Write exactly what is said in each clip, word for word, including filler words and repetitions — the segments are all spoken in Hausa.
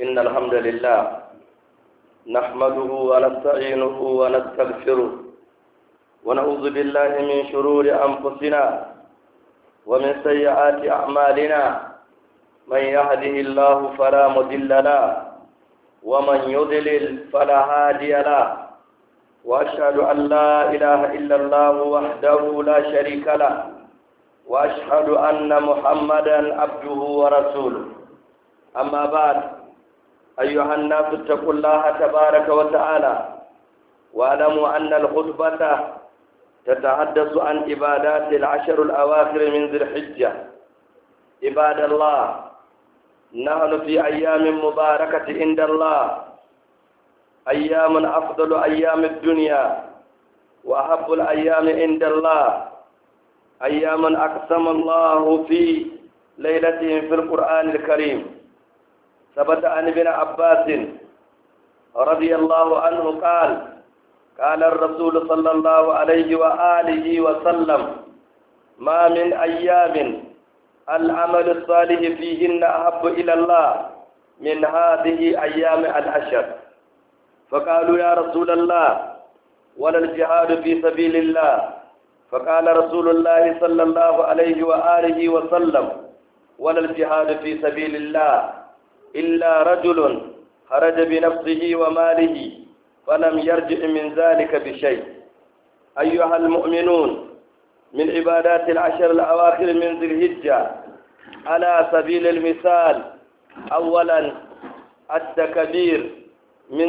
إن الحمد لله نحمده ونستعينه ونستغفره ونعوذ بالله من شرور أنفسنا ومن سيئات أعمالنا. من يهده الله فلا مضل له ومن يضلل فلا هادي له، وأشهد أن لا إله إلا الله وحده لا شريك له، وأشهد أن محمدا عبده ورسوله. أما بعد، أيها الناس اتقوا الله تبارك وتعالى واعلموا أن الخطبة تتحدث عن عبادات العشر الأواخر من ذي الحجة. عباد الله، نحن في أيام مباركة عند الله، أيام أفضل أيام الدنيا وأحب الأيام عند الله، أيام أقسم الله في ليلتهم في القرآن الكريم. ثبت عن ابن عباس رضي الله عنه قال: قال الرسول صلى الله عليه وآله وسلم: ما من أيام العمل الصالح فيهن أحب إلى الله من هذه أيام العشر. فقالوا: يا رسول الله، ولا الجهاد في سبيل الله؟ فقال رسول الله صلى الله عليه وآله وسلم: ولا الجهاد في سبيل الله إلا رجل خرج بنفسه وماله فلم يرجع من ذلك بشيء. أيها المؤمنون، من عبادات العشر الأواخر من ذي الحجة على سبيل المثال: أولا التكبير، من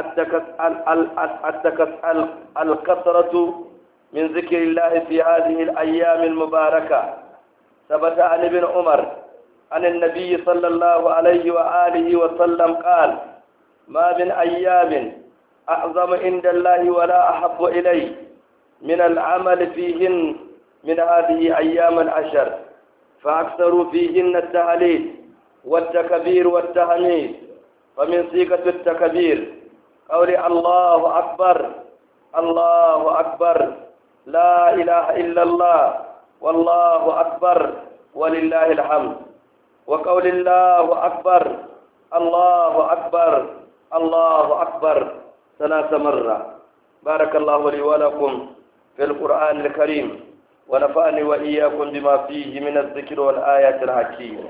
الكثرة من ذكر الله في هذه الأيام المباركة. ثبت عن ابن عمر عن النبي صلى الله عليه وآله وسلم قال: ما من أيام أعظم عند الله ولا أحب إليه من العمل فيهن من هذه أيام العشر، فأكثروا فيهن التهليل والتكبير والتهميد. فمن صيغة التكبير قول الله أكبر، الله أكبر، لا إله إلا الله، والله أكبر ولله الحمد. وقول الله أكبر، الله أكبر، الله أكبر ثلاث مرات. بارك الله لي ولكم في القرآن الكريم، ونفعني وإياكم بما فيه من الذكر والآيات الحكيم.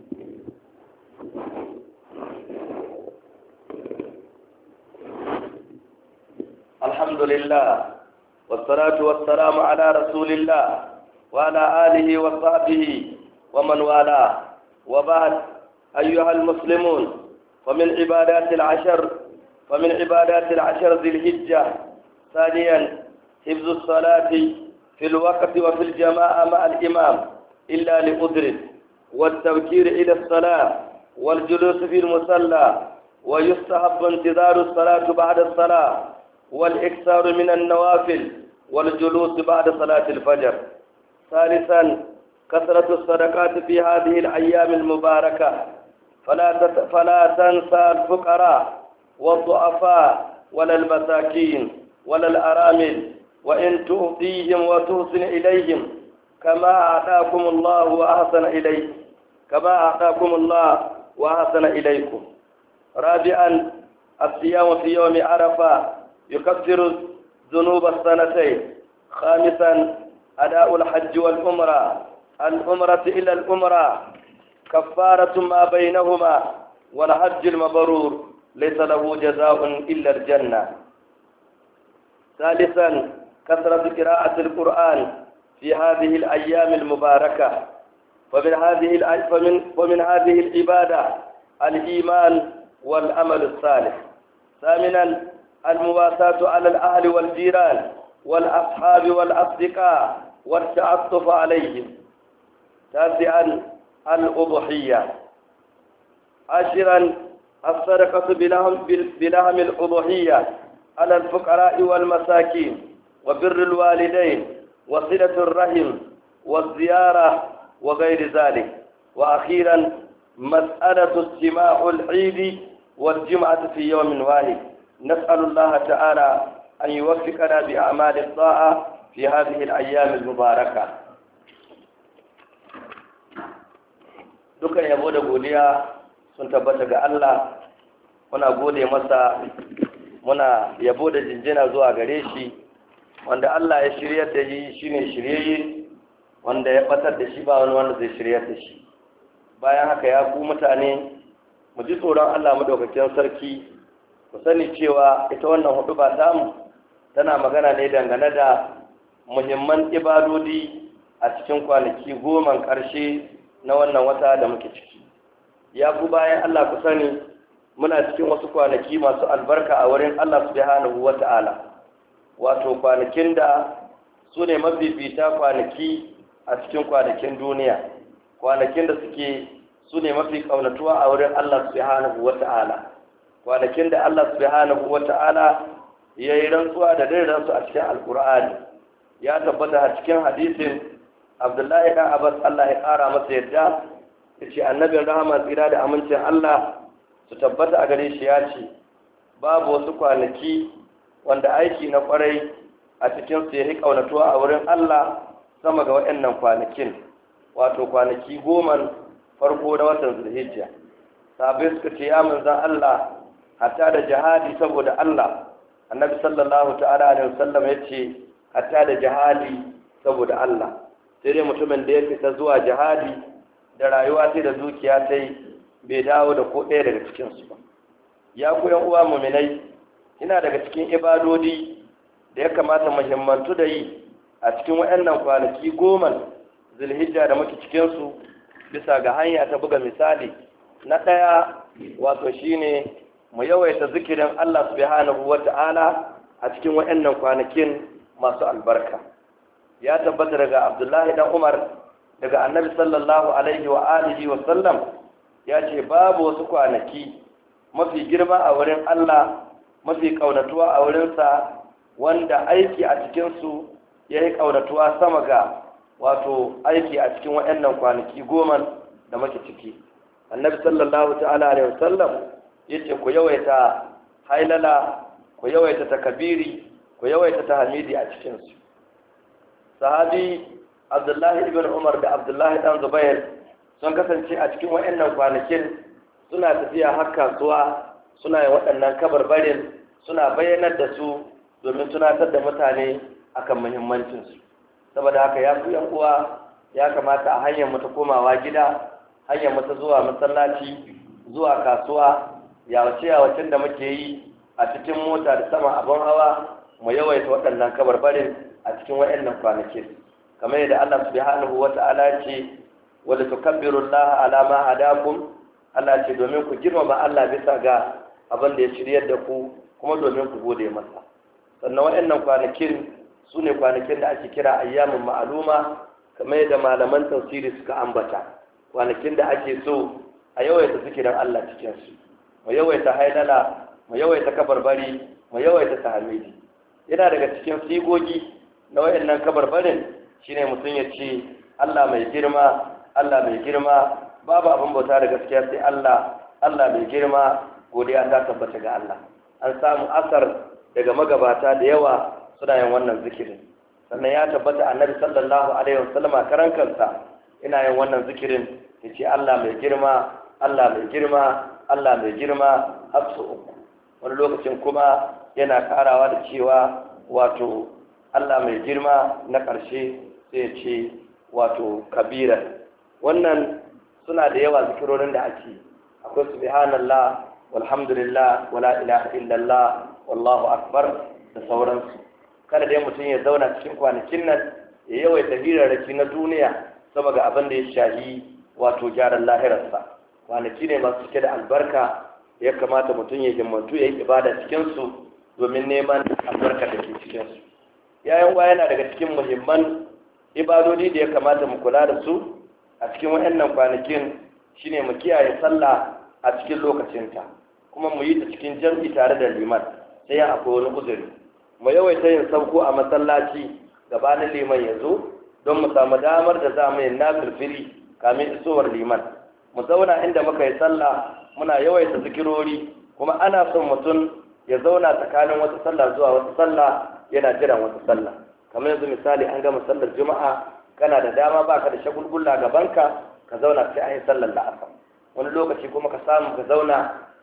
الحمد لله والصلاة والسلام على رسول الله وعلى آله وصحبه ومن والاه، وبعد. أيها المسلمون، ومن عبادات العشر ومن عبادات العشر ذي الحجة ثانيا حفظ الصلاة في الوقت وفي الجماعة مع الإمام إلا لعذر، والتبكير إلى الصلاة والجلوس في المصلى، ويستحب انتظار الصلاة بعد الصلاة، والإكثار من النوافل، والجلوس بعد صلاة الفجر. ثالثا كثرة الصدقات في هذه الأيام المباركة، فلا فلا تنسى الفقراء والضعفاء ولا المساكين ولا الأرامل، وإن تؤتيهم وتحسن إليهم كما أعطاكم الله وأحسن إليه كما أعطاكم الله وأحسن إليكم. رابعا الصيام في يوم عرفة يكفر ذنوب السنتين. خامسا أداء الحج والعمرة، العمرة إلى العمرة كفارة ما بينهما، والحج المبرور ليس له جزاء إلا الجنة. ثالثا كثرة قراءة القرآن في هذه الأيام المباركة، فمن هذه فمن ومن هذه العبادة الإيمان والعمل الصالح. ثامنا المواساة على الأهل والجيران والأصحاب والأصدقاء والتعطف عليهم. تاسعا الأضحية. عاشرا الصدقة بلهم, بلهم الأضحية على الفقراء والمساكين، وبر الوالدين، وصلة الرحم، والزيارة، وغير ذلك. وأخيرا مسألة اجتماع العيد والجمعة في يوم واحد. نسأل الله تعالى أن يوفقنا بأعمال الطاعة في هذه الأيام المباركة. dukan yabo da godiya sun tabbata ga Allah muna gode masa, muna yabo da jinjina zuwa gare shi, wanda Allah ya shiryar da shi shine shiryayye, wanda ya batar da shi ba wani wanda zai shiryar da shi. Bayan haka ya ku mutane, mu ji tsoron Allah madaukakin sarki, ku sani cewa ita wannan huduba tamu tana magana ne dangane da muhimman ibadodi a cikin kwanaki goma ƙarshe na wannan wata da muke ciki. Ya ku bayan Allah ku sani muna cikin wasu kwanaki masu albarka a wurin Allah subhanahu wata'ala, wato kwanakin da su ne mafifita kwanaki a cikin kwanakin duniya, kwanakin da suke su ne mafi kaunatuwa a wurin Allah subhanahu wata'ala, kwanakin da Allah subhanahu wata'ala ya yi rantsuwa da daidansu a cikin alkur'ani. Ya tabbata a cikin hadisin Abdullahi ɗan Abbas, Allah ya ƙara masa yadda, ya ce annabin rahama tsira da amincin Allah su tabbata a gare shi ya ce, babu wasu kwanaki wanda aiki na kwarai a cikin su ya yi kaunatuwa a wurin Allah sama ga waɗannan kwanakin, wato kwanaki goma farko na watan Zulhijja. Sahabbai suka ce ya manzan Allah, hatta da jihadi saboda Allah. Annabi sallallahu ta'ala alaihi wasallam ya ce hatta da jihadi saboda Allah. Sai dai mutumin da ya fita zuwa jihadi da rayuwa sai da dukiya ta yi bai dawo da ko ɗaya daga cikinsu ba. Ya ku yan uwa muminai, ina daga cikin ibadodi da ya kamata muhimmantu da yi a cikin waɗannan kwanaki goma Zulhijja da muke cikinsu, bisa ga hanya ta buga misali. Na ɗaya wato shine mu yawaita zikirin Allah subhanahu wata'ala a cikin waɗannan kwanakin masu albarka. Ya tabbata daga Abdullahi dan Umar daga Annabi sallallahu alaihi wa alihi wa sallam ya ce babu wasu kwanaki mafi girma a wurin Allah, mafi kaunatuwa a wurinsa, wanda aiki a cikinsu ya yi kaunatuwa sama ga wato aiki a cikin waɗannan kwanaki goma da muke ciki. Annabi sallallahu ta'ala alaihi wasallam yace ku yawaita hailala, ku yawaita takabiri, ku yawaita tahmidi a cikin su. Sahabi Abdullahi ibn Umar da Abdullahi dan Zubair sun kasance a cikin waɗannan kwanakin suna tafiya har kasuwa, suna yin waɗannan kabarbarin, suna bayyanar da su domin tunatar da mutane akan muhimmancin su. Saboda haka ya ku yan uwa, ya kamata a hanyar mu ta komawa gida, hanyar mu ta zuwa masallaci, zuwa kasuwa, yawace yawacin da muke yi a cikin mota da sama abin hawa, mu yawaita waɗannan kabarbarin a cikin waɗannan kwanakin. Kamar yadda Allah subhanahu wata'ala ce, wala tukabbirullaha ala ma hadakum, Allah ce domin ku girmama Allah bisa ga abin da ya shiryar da ku, kuma domin ku gode masa. Sannan waɗannan kwanakin su ne kwanakin da ake kira ayyamin ma'aluma, kamar yadda malaman tafsiri suka ambata, kwanakin da ake so a yawaita zikirin Allah cikinsu, mu yawaita haidala, mu yawaita kabarbari, mu yawaita tahmidi. Yana daga cikin sigogi na waɗannan kabarbarin shine mutum ya ce Allah mai girma, Allah mai girma, babu abin bauta da gaskiya sai Allah, Allah mai girma, godiya ta tabbata ga Allah. An samu asar daga magabata da yawa suna yin wannan zikirin. Sannan ya tabbata annabi sallallahu alaihi wasallam a karan kansa ina yin wannan zikirin, ya ce Allah mai girma, Allah mai girma, Allah mai girma har su uku. Wani lokacin kuma yana karawa da cewa wato Allah mai girma na ƙarshe sai ya ce wato kabira. Wannan suna da yawa zikirorin da ake, akwai subhanallah walhamdulillah wala ilaha illallah wallahu akbar da sauransu. Kada dai mutum ya zauna cikin kwanakin nan ya yawaita hirarraki na duniya saboda abin da ya shahi wato gyaran lahirarsa. Kwanaki ne masu cike da albarka, ya kamata mutum ya himmatu ya yi ibada cikinsu domin neman albarka da ke cikinsu. Yayan uwa, yana daga cikin muhimman ibadodi da ya kamata mu kula da su a cikin waɗannan kwanakin shine mu kiyaye sallah a cikin lokacinta, kuma mu yi ta cikin jam'i tare da liman sai akwai wani uzuri. Mu yawaita yin sauko a masallaci gabanin liman ya zo don mu samu damar da za mu yi nafilfili kamin isowar liman. Mu zauna inda muka yi sallah muna yawaita zikirori, kuma ana son mutum ya zauna tsakanin wata sallah zuwa wata sallah yana jiran wata sallah. Kamar yanzu misali an gama sallar juma'a, kana da dama baka da shagulgulla gabanka, ka zauna sai an yi sallar la'asar. Wani lokaci kuma ka samu ka zauna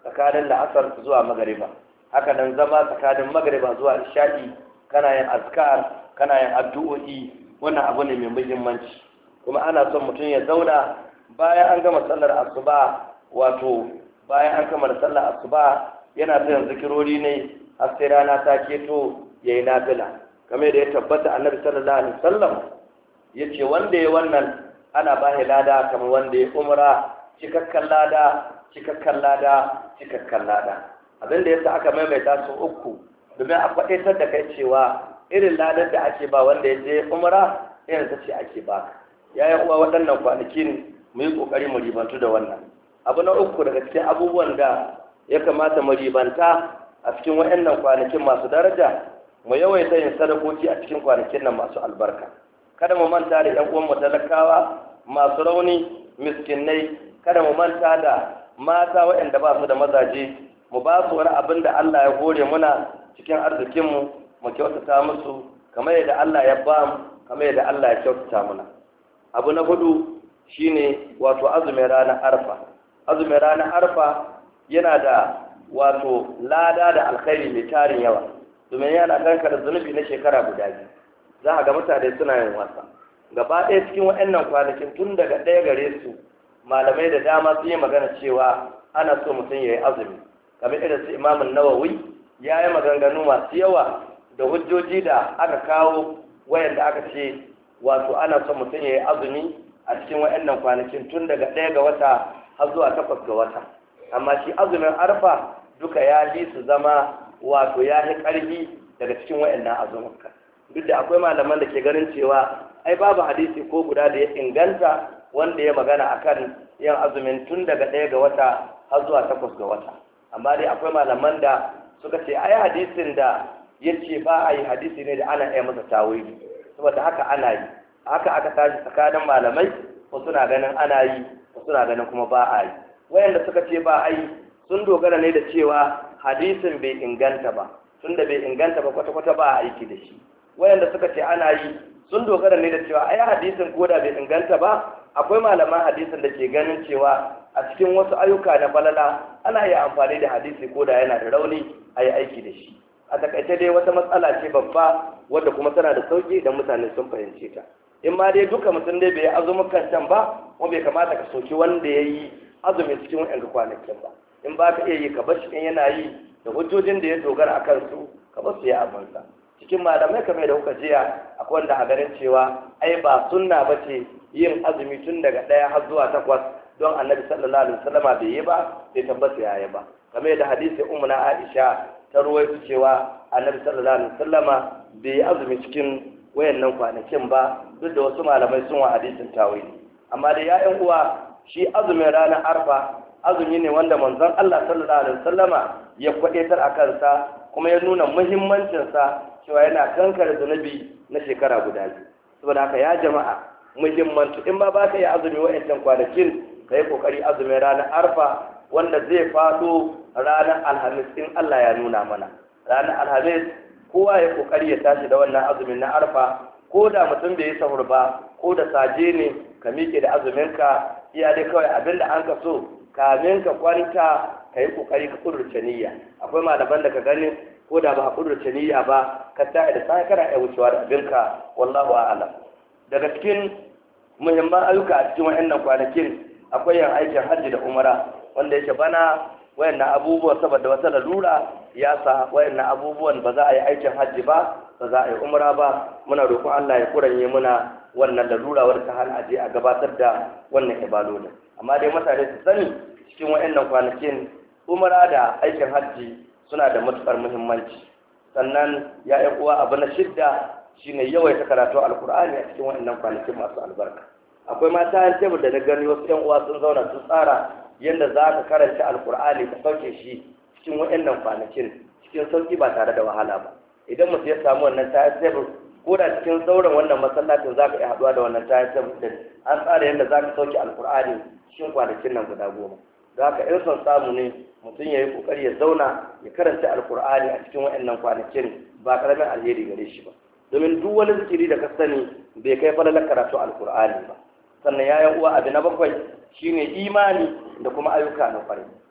tsakanin la'asar zuwa magariba, haka nan zama tsakanin magariba zuwa isha'i kana yin azkar, kana yin addu'o'i, wannan abu ne mai muhimmanci. Kuma ana son mutum ya zauna bayan an gama sallar asuba, wato bayan an gama sallar asuba yana yin zikirori ne har sai rana ta keto yayi nafila, kamar da ya tabbata annabi sallallahu alaihi wasallam yace wanda ya wannan ana ba shi lada kamar wanda ya umra, cikakkan lada cikakkan lada cikakkan lada. Abin da yasa aka maimaita su uku domin a faɗaitar da kai cewa irin ladar da ake ba wanda ya je umra irin ta ce ake ba. Yayin uwa waɗannan kwanakin mu yi ƙoƙari mu ribantu da wannan. Abu na uku daga cikin abubuwan da ya kamata mu ribanta a cikin waɗannan kwanakin masu daraja, mu yawaita yin sadakoki a cikin kwanakin nan masu albarka. Kada mu manta da ƴan uwan mu talakawa masu rauni, miskinai, kada mu manta da mata waɗanda ba su da mazaje, mu ba su wani abin da Allah ya hore muna cikin arzikinmu, mu kyautata musu kamar yadda Allah ya ba mu, kamar yadda Allah ya kyautata muna. Abu na hudu shine wato azumin ranar arfa. Azumin ranar arfa yana da wato lada da alkhairi mai tarin yawa, domin yana kankare zunubi na shekara guda biyu. Za a ga mutane suna yin wasa gaba ɗaya cikin waɗannan kwanakin, tun daga ɗaya gare su malamai da dama sun yi magana cewa ana so mutum ya yi azumi, kamar irin su imamun nawawi ya yi maganganu masu yawa da hujjoji da aka kawo wayanda aka ce wato ana so mutum ya yi azumi a cikin waɗannan kwanakin tun daga ɗaya ga wata har zuwa takwas ga wata. Amma shi azumin arfa duka ya yi su zama wato ya yi ƙarfi daga cikin waɗannan azumuka, duk da akwai malaman da ke ganin cewa ai babu hadisi ko guda da ya inganta wanda ya magana akan yin azumin tun daga ɗaya ga wata har zuwa takwas ga wata. Amma dai akwai malaman da suka ce ai hadisin da ya ce ba a yi hadisi ne da ana iya masa tawili, saboda haka ana yi. Haka aka tashi tsakanin malamai, wasu na ganin ana yi, wasu na ganin kuma ba a yi. Wayanda suka ce ba a yi sun dogara ne da cewa hadisin bai inganta ba, tunda bai inganta ba kwata-kwata ba a aiki da shi. Wayanda suka ce ana yi sun dogara ne da cewa ai hadisin koda bai inganta ba, akwai malaman hadisin da ke ganin cewa a cikin wasu ayyuka na falala ana iya amfani da hadisi koda yana da rauni a yi aiki da shi. A takaice dai wata matsala ce babba wadda kuma tana da sauki idan mutane sun fahimce ta. In ma dai duka mutum dai bai azumukan can ba, kuma bai kamata ka soki wanda ya yi azumin cikin wa'yanka kwanakin ba. In ba ka iya yi ka bar shi in yana yi da hujjojin da ya dogara a kansu, ka bar su ya abinsa. Cikin malamai kamar da kuka jiya akwai wanda a ganin cewa ai ba sunna ba ce yin azumi tun daga ɗaya har zuwa takwas, don annabi sallallahu alaihi wasallama bai yi ba, bai tabbata ya yi ba. Kamar yadda hadisi ummu na Aisha ta ruwaito cewa annabi sallallahu alaihi wasallama bai yi azumi cikin wayannan kwanakin ba, duk da wasu malamai sun wa hadisin tawili. Amma da ya'yan uwa, shi azumin ranar arfa azumi ne wanda manzon Allah sallallahu alaihi wasallama ya kwadaitar a kansa, kuma ya nuna muhimmancinsa cewa yana kankare zunubi na shekara guda biyu. Saboda haka ya jama'a muhimmanci, in ba ba ka yi azumi wa'ancan kwanakin, ka yi kokari azumin ranar arfa wanda zai fado ranar alhamis in Allah ya nuna mana. Ranar alhamis kowa ya kokari ya tashi da wannan azumin na arfa, ko da mutum bai yi sahur ba, ko da saje ne ka miƙe da azuminka. Iya dai kawai abinda an ka so kamin ka kwanta ka yi kokari ka kudurce niyya. Akwai malaman da ka gani ko da ba ka kudurce niyya ba, ka ta da sai kana iya wucewa da abinka, wallahu a'lam. Daga cikin muhimman ayyuka a cikin wayannan kwanakin akwai yin aikin hajji da umara, wanda yake bana wayannan abubuwan saboda wata lalura ya sa wayannan abubuwan ba za a yi aikin hajji ba, ba za a yi umara ba. Muna roƙon Allah ya kuranye muna wannan lalura wadda ta hana aje a gabatar da wannan ibadodin. Amma dai mutane su sani cikin wayannan kwanakin umara da aikin hajji suna da matukar muhimmanci. Sannan ya yi uwa abu na shidda shine yawaita karatu alkur'ani a cikin wayannan kwanakin masu albarka. Akwai mata yan tebur da na gani wasu yan uwa sun zauna sun tsara yadda za ka karanta alkur'ani ka sauke shi cikin wayannan kwanakin cikin sauki ba tare da wahala ba. Idan mutum ya samu wannan tayan tebur, ko da cikin sauran wannan masallacin za ka iya haɗuwa da wannan tayan tebur din, an tsara yadda za ka sauke alkur'ani cikin kwanakin nan guda goma. Da haka in son samu ne mutum ya yi kokari ya zauna ya karanta alkur'ani a cikin wayannan kwanakin, ba karamin alheri gare shi ba. Domin duk wani zikiri da ka sani bai kai falalar karatu alkur'ani ba. Sannan ya uwa abu na bakwai shine imani da kuma ayyuka na kwarai.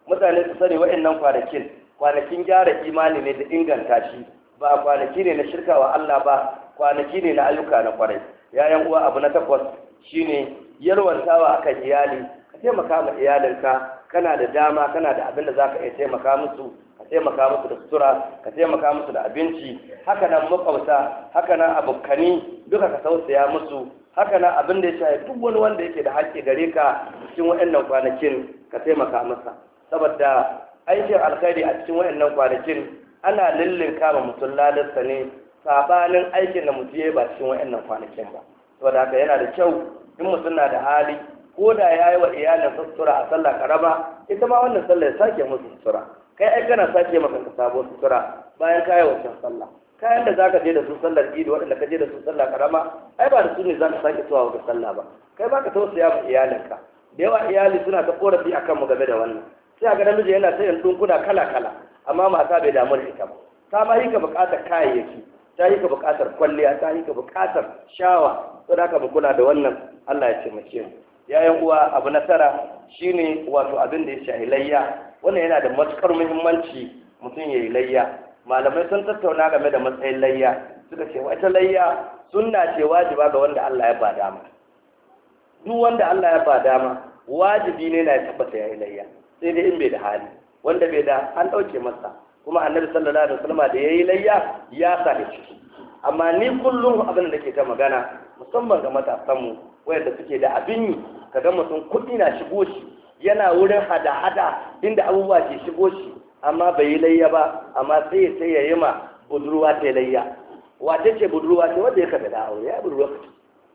mutane su sani wa'annan kwanakin kwanakin gyara imani ne da inganta shi, ba kwanaki ne na shirka wa Allah ba, kwanaki ne na ayyuka na kwarai. Yayan uwa, abu na takwas shine yalwantawa akan iyali. Ka taimaka ma iyalinka, kana da dama, kana da abin da zaka iya taimaka musu, ka taimaka musu da sutura, ka taimaka musu da abinci, haka nan makwabta, haka nan abokani, duka ka tausaya musu, haka nan abin da ya shafi duk wani wanda yake da haƙƙi gare ka cikin waɗannan kwanakin ka taimaka masa, saboda aikin alkhairi a cikin waɗannan kwanakin ana lullun kama mutum ladarsa ne sabanin aikin da mutum ya yi ba cikin waɗannan kwanakin ba. Saboda haka yana da kyau in mutum na da hali, ko da ya yi wa iyalin sutura a sallah karama, ita ma wannan sallah ya sake musu sutura. Kai ai kana sake maka ka sabo sutura bayan ka yi wancan sallah. Kayan da za ka je da su sallar idi waɗanda ka je da su sallah karama, ai ba da su ne za ka sake zuwa ga sallah ba. Kai ba ka tausaya ma iyalinka. Da yawa iyali suna ta korafi a kanmu game da wannan. Sai a ga namiji yana ta yin ɗinkuna kala-kala, amma mata bai damu da ita ba. Ta ma yi ka buƙatar kayayyaki, ta yi ka buƙatar kwalliya, ta yi ka buƙatar shawa. Sai da mu kula da wannan, Allah ya taimake mu. Yayan uwa, abu na tara shine wato abin da ya shahi layya. Wannan yana da matuƙar muhimmanci mutum ya yi layya. Malamai sun tattauna game da matsayin layya, suka ce wata layya sunna ce wajiba ga wanda Allah ya ba dama. Duk wanda Allah ya ba dama wajibi ne na ya tabbata ya yi layya, sai dai in bai da hali. Wanda bai da an ɗauke masa, kuma annabi sallallahu alaihi wasallam da ya yi layya ya sa da ciki. Amma ni kullum abin da ke ta magana, musamman ga matasanmu wayanda suke da abin yi, kaga mutum kuɗi na shigo shi, yana wurin hada-hada inda abubuwa ke shigo shi, amma bai yi layya ba, amma sai ya sai ya yi ma budurwa ta layya. Wace ce budurwa ce wanda ya kafa da aure? Ya budurwa ka ce,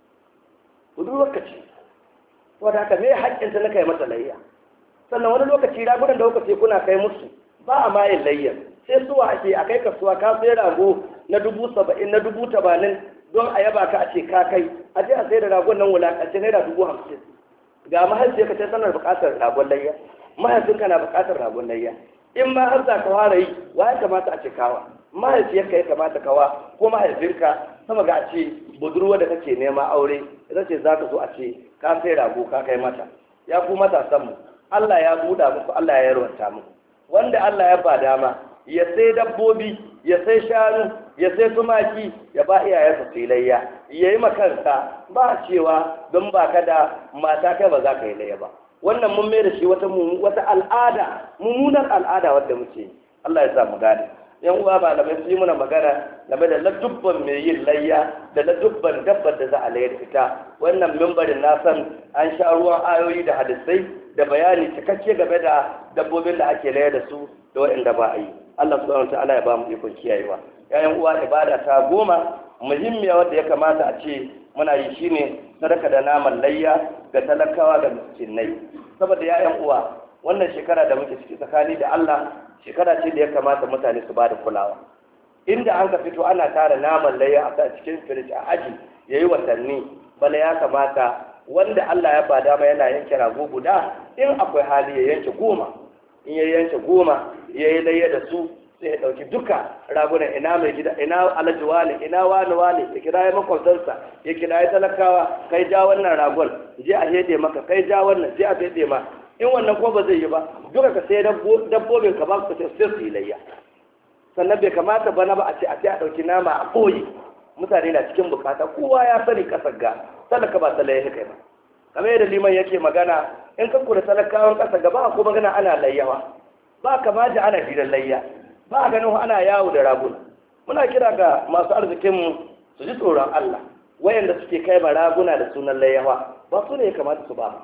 budurwa ka ce, wadda haka me haƙƙinta na kai mata layya? Sannan wani lokaci ragunan da kuka ce kuna kai musu ba a mayin layyar, sai suwa ake a kai kasuwa ka sai rago na dubu saba'in na dubu tamanin don a yaba ka a ce ka kai, a je a sai da ragon nan wulaƙance naira dubu hamsin. Ga mahaifiyarka ce sanar buƙatar ragon layya, mahaifinka na buƙatar ragon layya. In ma har za ka fara yi, wa ya kamata a ce kawa? Mahaifiyarka ya kamata kawa ko mahaifinka, sama ga a ce budurwa da kake nema aure, ita ce za ka zo a ce ka sai rago ka kai mata. Ya ku matasanmu, Allah ya buɗa muku, Allah ya yarwanta muku. Wanda Allah ya ba dama, ya sai dabbobi, ya sai shanu, ya sai tumaki, ya ba iyayensa su yi layya, ya yi makansa, ba cewa don ba ka da mata kai ba za ka yi layya ba. Wannan mun mai da shi wata wata al'ada, mummunar al'ada wadda muke. Allah ya sa mu gane. Yan uwa ba lamai su yi muna magana game da ladubban mai yin layya da ladubban dabbar da za a layar ita. Wannan mimbarin na san an sha ruwan ayoyi da hadisai da bayani cikakke game da dabbobin da ake layar da su da waɗanda ba a yi. Allah subhanahu wa ta'ala ya ba mu ikon kiyayewa. Yayan uwa, ibada ta goma muhimmiya wadda ya kamata a ce muna yi shine sadaka da naman layya ga talakawa da miskinai. Saboda yayan uwa, wannan shekara da muke ciki tsakani da Allah shekara ce da ya kamata mutane su bada kulawa. Inda an ka fito ana tara naman layya a cikin firij a aji yayi watanni, bala ya kamata wanda Allah ya ba dama yana yanke rago guda, in akwai hali ya yanke goma. In ya yanke goma ya yi layya da su, sai ya ɗauki duka ragunan, ina mai gida, ina alhaji wane, ina wani wane, ya kira ya makwabtansa, ya kira ya talakawa, kai ja wannan ragon, je a hede maka, kai ja wannan, je a hede ma. In wannan ko ba zai yi ba, duka ka sai dabbobin ka ba su sai su yi layya. Sannan bai kamata ba na ba a ce a ce a ɗauki nama a ɓoye. Mutane na cikin bukata, kowa ya sani ƙasar ga, talaka ba layya kai ba. Kamar yadda liman yake magana, in ka kula talakawan ƙasar ga ba ko magana ana layyawa, ba kama ji ana hirar layya, ba a ganin ana yawo da raguna. Muna kira ga masu arzikinmu su ji tsoron Allah, wayanda suke kai ma raguna da sunan layyawa, ba su ne ya kamata su ba.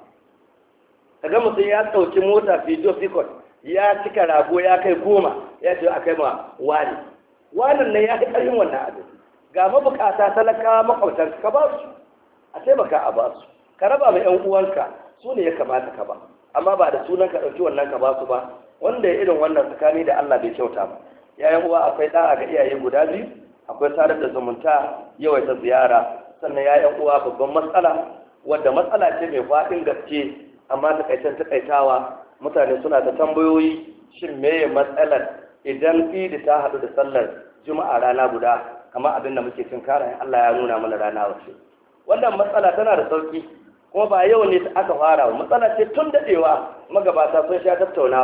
Kaga mutum ya ɗauki mota fijo fikot ya cika rago ya kai goma ya ce a kai ma wani wannan ne ya fi ƙarfin wannan abin. Ga mabukata talakawa makwabtan ka ba su, a taimaka a ba su, ka raba ma yan uwanka, su ne ya kamata ka ba, amma ba da sunan ka ɗauki wannan ka ba su ba. Wanda ya irin wannan tsakani da Allah bai kyauta ba. Yayan uwa, akwai ɗa'a ga iyaye guda biyu, akwai sadar da zumunta, yawaita ziyara. Sannan yayan uwa, babban matsala wadda matsala ce mai faɗin gaske, amma takaitan takaitawa mutane suna da tambayoyi, shin meye matsalar idan idi ta haɗu da sallar juma'a rana guda, kamar abin da muke cin kara Allah ya nuna mana rana wace. Wannan matsala tana da sauki, kuma ba yau ne aka fara. Matsala ce tun daɗewa magabata sun sha tattaunawa,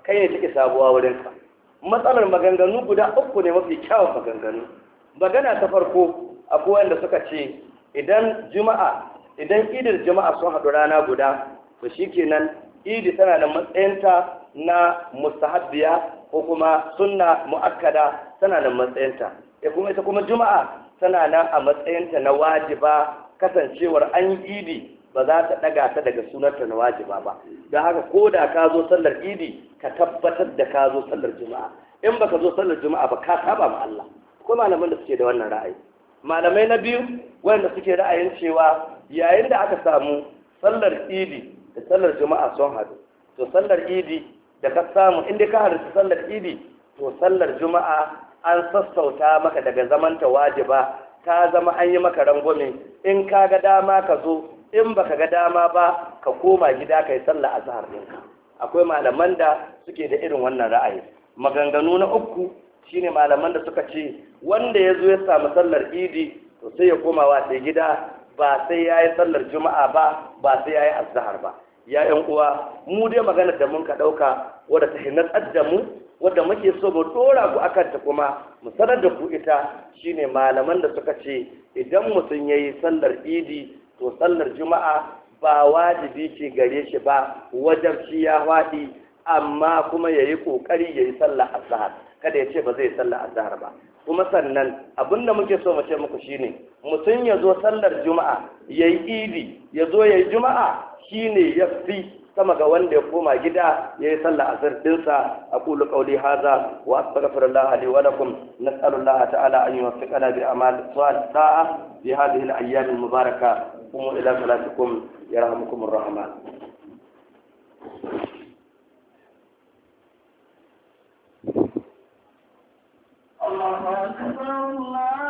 kai ne take sabuwa wurinka. Matsalar maganganu guda uku ne mafi kyawun maganganu. Magana ta farko akwai wanda suka ce idan juma'a idan idil juma'a sun haɗu rana guda to shikenan idi tana da matsayinta na mustahabbiya ko kuma sunna muakkada tana da matsayinta. Ya kuma ita kuma juma'a tana nan a matsayinta na wajiba, kasancewar an yi idi ba za ta daga ta daga sunanta na wajiba ba. Don haka ko da ka zo sallar idi ka tabbatar da ka zo sallar juma'a. In baka zo sallar juma'a ba ka saba ma Allah. Ko malaman da suke da wannan ra'ayi. Malamai na biyu wanda suke ra'ayin cewa yayin da aka samu sallar idi da sallar juma'a sun haɗu, to sallar idi da ka samu inda ka halarci sallar idi, to sallar juma'a an sassauta maka daga zamanta wajiba, ta zama an yi maka rangwame. In ka ga dama ka zo, in baka ga dama ba ka koma gida ka yi sallar azhar ɗinka. Akwai malaman da suke da irin wannan ra'ayi. Maganganu na uku shine malaman da suka ce wanda ya zo ya samu sallar idi to sai ya koma wa sai gida, ba sai ya yi sallar juma'a ba, ba sai ya yi azhar ba. Ya ƴan uwa, mu dai maganar da mun ka ɗauka wadda ta hinnatsar da mu, wadda muke so mu ɗora ku akan ta kuma mu sanar da ku ita, shine malaman da suka ce idan mutum ya yi sallar idi to sallar juma'a ba wajibi ce gare shi ba, wajen shi ya faɗi, amma kuma ya yi ƙoƙari ya yi sallar azhar, kada ya ce ba zai yi sallar azhar ba. Kuma sannan abin da muke so mu ce muku shine mutum ya zo sallar juma'a ya yi idi ya zo ya yi juma'a shine ya fi sama ga wanda ya koma gida ya yi sallar azhar dinsa. Aqulu qawli hadha wa astaghfirullah li wa lakum. Nas'alullaha ta'ala an yuwaffiqana bi a'mal salihah fi hadhihi al-ayyam al-mubarakah. Qumu ila salatikum yarhamukumur rahman. الله أكبر الله